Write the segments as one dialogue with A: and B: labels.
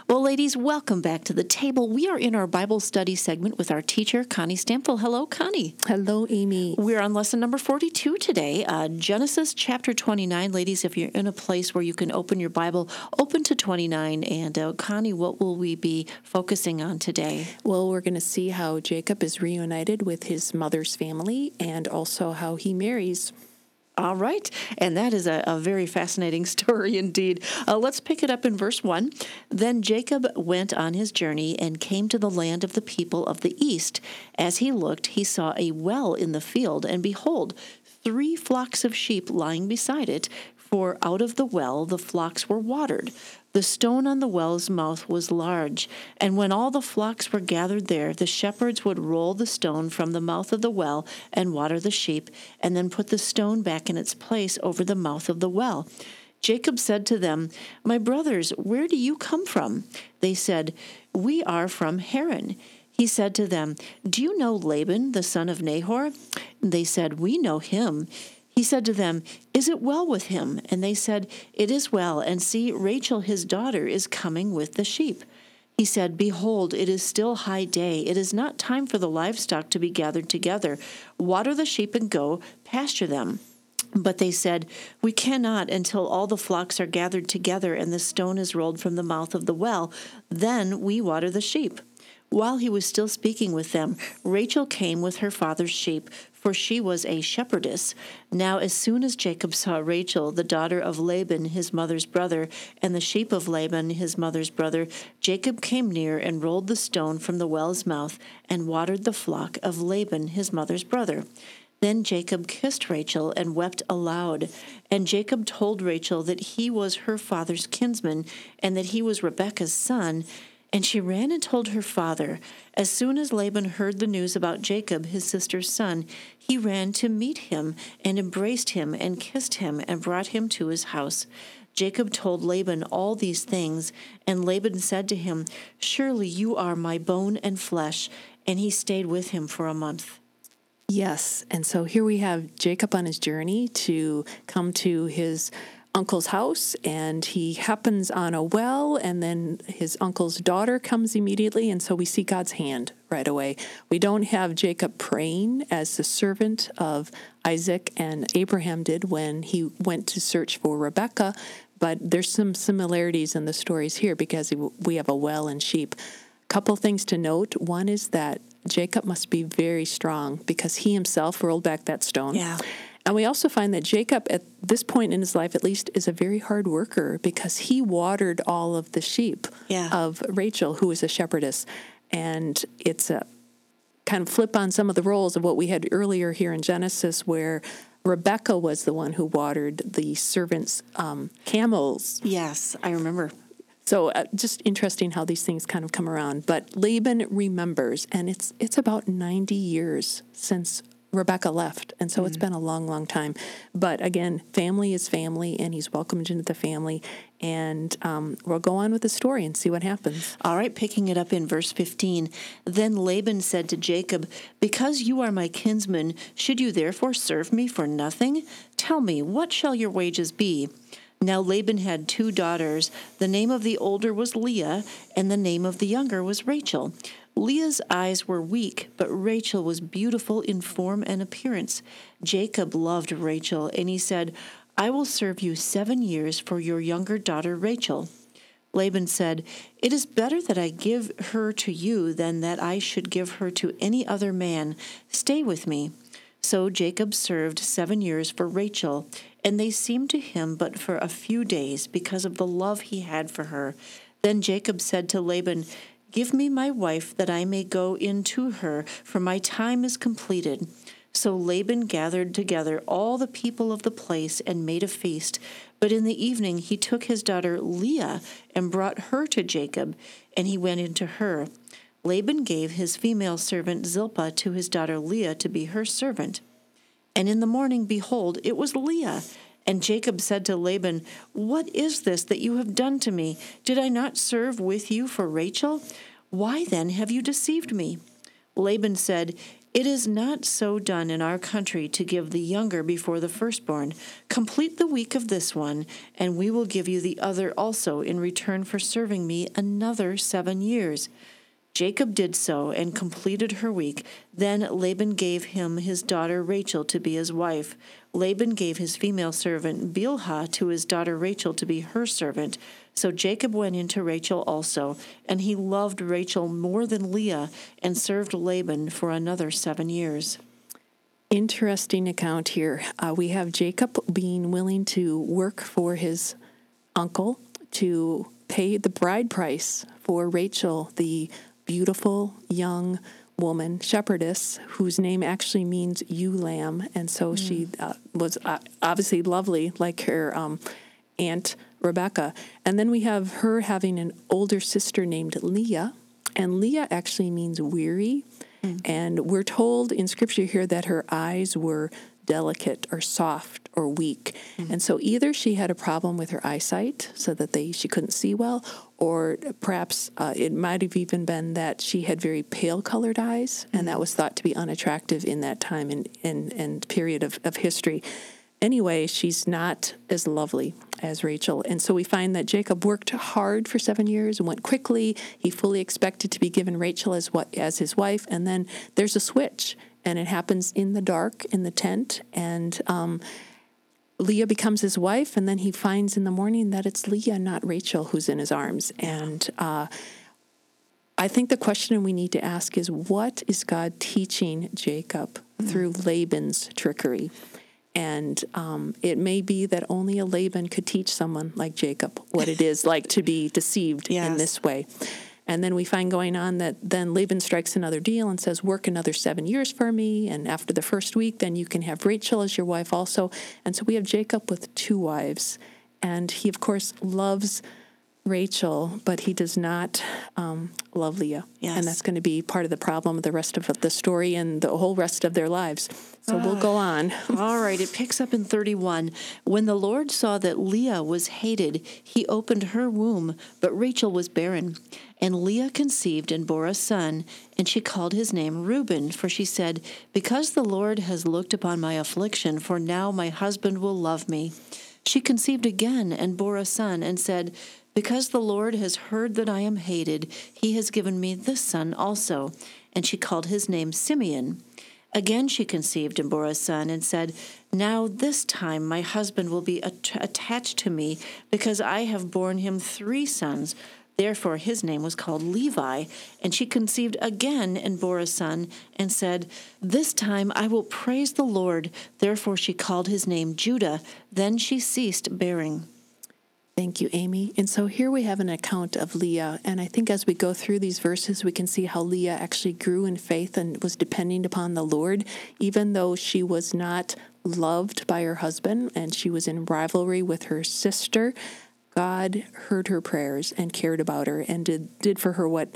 A: Well, ladies, welcome back to the table. We are in our Bible study segment with our teacher, Connie Stampfel. Hello, Connie.
B: Hello, Amy.
A: We're on lesson number 42 today, Genesis chapter 29. Ladies, if you're in a place where you can open your Bible, open to 29. And Connie, what will we be focusing on today?
B: Well, we're going to see how Jacob is reunited with his mother's family and also how he marries.
A: All right, and that is a very fascinating story indeed. Let's pick it up in verse 1. Then Jacob went on his journey and came to the land of the people of the east. As he looked, he saw a well in the field, and behold, 3 flocks of sheep lying beside it, for out of the well the flocks were watered. The stone on the well's mouth was large, and when all the flocks were gathered there, the shepherds would roll the stone from the mouth of the well and water the sheep, and then put the stone back in its place over the mouth of the well. Jacob said to them, "My brothers, where do you come from?" They said, "We are from Haran." He said to them, "Do you know Laban, the son of Nahor?" They said, "We know him." He said to them, "Is it well with him?" And they said, "It is well, and see, Rachel his daughter is coming with the sheep." He said, "Behold, it is still high day. It is not time for the livestock to be gathered together. Water the sheep and go, pasture them." But they said, "We cannot until all the flocks are gathered together and the stone is rolled from the mouth of the well. Then we water the sheep." While he was still speaking with them, Rachel came with her father's sheep, for she was a shepherdess. Now as soon as Jacob saw Rachel, the daughter of Laban, his mother's brother, and the sheep of Laban, his mother's brother, Jacob came near and rolled the stone from the well's mouth and watered the flock of Laban, his mother's brother. Then Jacob kissed Rachel and wept aloud. And Jacob told Rachel that he was her father's kinsman and that he was Rebekah's son. And she ran and told her father. As soon as Laban heard the news about Jacob, his sister's son, he ran to meet him and embraced him and kissed him and brought him to his house. Jacob told Laban all these things, and Laban said to him, "Surely you are my bone and flesh." And he stayed with him for a month.
B: Yes, and so here we have Jacob on his journey to come to his uncle's house, and he happens on a well, and then his uncle's daughter comes immediately, and so we see God's hand right away. We don't have Jacob praying as the servant of Isaac and Abraham did when he went to search for Rebekah, but there's some similarities in the stories here because we have a well and sheep. A couple things to note. One is that Jacob must be very strong because he himself rolled back that stone.
A: Yeah.
B: And we also find that Jacob, at this point in his life at least, is a very hard worker because he watered all of the sheep of Rachel, who was a shepherdess. And it's a kind of flip on some of the roles of what we had earlier here in Genesis, where Rebekah was the one who watered the servants' camels.
A: Yes, I remember.
B: So just interesting how these things kind of come around. But Laban remembers, and it's about 90 years since Rebekah left, and so it's been a long, long time. But again, family is family, and he's welcomed into the family. And we'll go on with the story and see what happens.
A: All right, picking it up in verse 15. Then Laban said to Jacob, "Because you are my kinsman, should you therefore serve me for nothing? Tell me, what shall your wages be?" Now Laban had 2 daughters. The name of the older was Leah, and the name of the younger was Rachel. Leah's eyes were weak, but Rachel was beautiful in form and appearance. Jacob loved Rachel, and he said, "I will serve you 7 years for your younger daughter Rachel." Laban said, "It is better that I give her to you than that I should give her to any other man. Stay with me." So Jacob served 7 years for Rachel, and they seemed to him but for a few days because of the love he had for her. Then Jacob said to Laban, "Give me my wife that I may go in to her, for my time is completed." So Laban gathered together all the people of the place and made a feast. But in the evening he took his daughter Leah and brought her to Jacob, and he went in to her. Laban gave his female servant Zilpah to his daughter Leah to be her servant. And in the morning, behold, it was Leah. And Jacob said to Laban, "What is this that you have done to me? Did I not serve with you for Rachel? Why then have you deceived me?" Laban said, It is not so done in our country to give the younger before the firstborn. Complete the week of this one, and we will give you the other also in return for serving me another 7 years. Jacob did so and completed her week. Then Laban gave him his daughter Rachel to be his wife. Laban gave his female servant Bilhah to his daughter Rachel to be her servant. So Jacob went in to Rachel also, and he loved Rachel more than Leah, and served Laban for another 7 years.
B: Interesting account here. We have Jacob being willing to work for his uncle to pay the bride price for Rachel, the beautiful young woman, shepherdess, whose name actually means ewe lamb. And so she was obviously lovely, like her aunt Rebecca. And then we have her having an older sister named Leah. And Leah actually means weary. And we're told in Scripture here that her eyes were delicate or soft or weak. And so either she had a problem with her eyesight so that she couldn't see well, or perhaps it might have even been that she had very pale-colored eyes, and that was thought to be unattractive in that time and period of history. Anyway, she's not as lovely as Rachel. And so we find that Jacob worked hard for 7 years and went quickly. He fully expected to be given Rachel as his wife. And then there's a switch, and it happens in the dark in the tent. And Leah becomes his wife, and then he finds in the morning that it's Leah, not Rachel, who's in his arms. And I think the question we need to ask is, what is God teaching Jacob through Laban's trickery? And it may be that only a Laban could teach someone like Jacob what it is like to be deceived in this way. And then we find going on that then Laban strikes another deal and says, work another 7 years for me. And after the first week, then you can have Rachel as your wife also. And so we have Jacob with 2 wives. And he, of course, loves Rachel, but he does not love Leah.
A: Yes.
B: And that's going to be part of the problem of the rest of the story and the whole rest of their lives. So we'll go on.
A: All right, it picks up in 31. When the Lord saw that Leah was hated, he opened her womb, but Rachel was barren. And Leah conceived and bore a son, and she called his name Reuben, for she said, because the Lord has looked upon my affliction, for now my husband will love me. She conceived again and bore a son, and said, because the Lord has heard that I am hated, he has given me this son also. And she called his name Simeon. Again she conceived and bore a son, and said, now this time my husband will be attached to me, because I have borne him 3 sons. Therefore his name was called Levi. And she conceived again and bore a son, and said, this time I will praise the Lord. Therefore she called his name Judah. Then she ceased bearing.
B: Thank you, Amy. And so here we have an account of Leah. And I think as we go through these verses, we can see how Leah actually grew in faith and was depending upon the Lord, even though she was not loved by her husband and she was in rivalry with her sister. God heard her prayers and cared about her and did for her what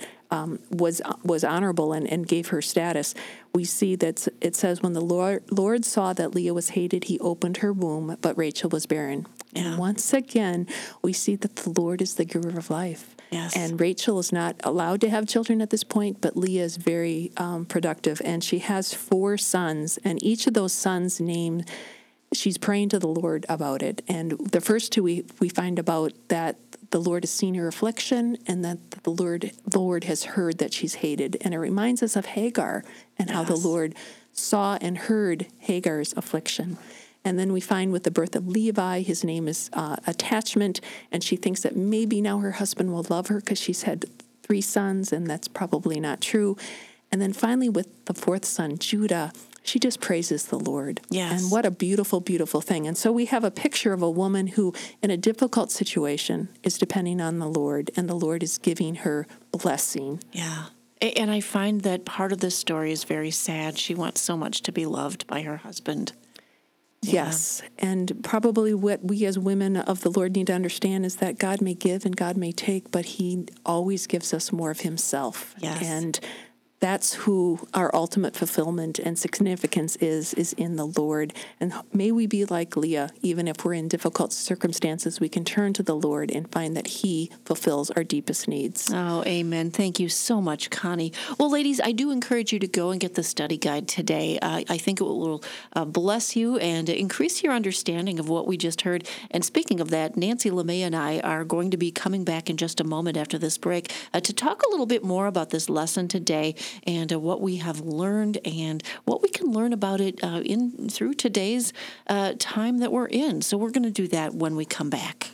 B: was honorable and gave her status. We see that it says, when the Lord saw that Leah was hated, he opened her womb, but Rachel was barren. Yeah. And once again, we see that the Lord is the giver of life.
A: Yes.
B: And Rachel is not allowed to have children at this point, but Leah is very productive, and she has 4 sons, and each of those sons named, she's praying to the Lord about it. And the first 2 we find about that the Lord has seen her affliction, and that the Lord has heard that she's hated. And it reminds us of Hagar and how the Lord saw and heard Hagar's affliction. And then we find with the birth of Levi, his name is attachment, and she thinks that maybe now her husband will love her because she's had 3 sons, and that's probably not true. And then finally with the 4th son, Judah, she just praises the Lord.
A: Yes.
B: And what a beautiful, beautiful thing. And so we have a picture of a woman who, in a difficult situation, is depending on the Lord, and the Lord is giving her blessing.
A: Yeah. And I find that part of this story is very sad. She wants so much to be loved by her husband.
B: Yes, and probably what we as women of the Lord need to understand is that God may give and God may take, but he always gives us more of himself.
A: Yes.
B: And that's who our ultimate fulfillment and significance is in the Lord. And may we be like Leah, even if we're in difficult circumstances, we can turn to the Lord and find that He fulfills our deepest needs.
A: Oh, amen. Thank you so much, Connie. Well, ladies, I do encourage you to go and get the study guide today. I think it will bless you and increase your understanding of what we just heard. And speaking of that, Nancy LeMay and I are going to be coming back in just a moment after this break to talk a little bit more about this lesson today and what we have learned and what we can learn about it through today's time that we're in. So we're going to do that when we come back.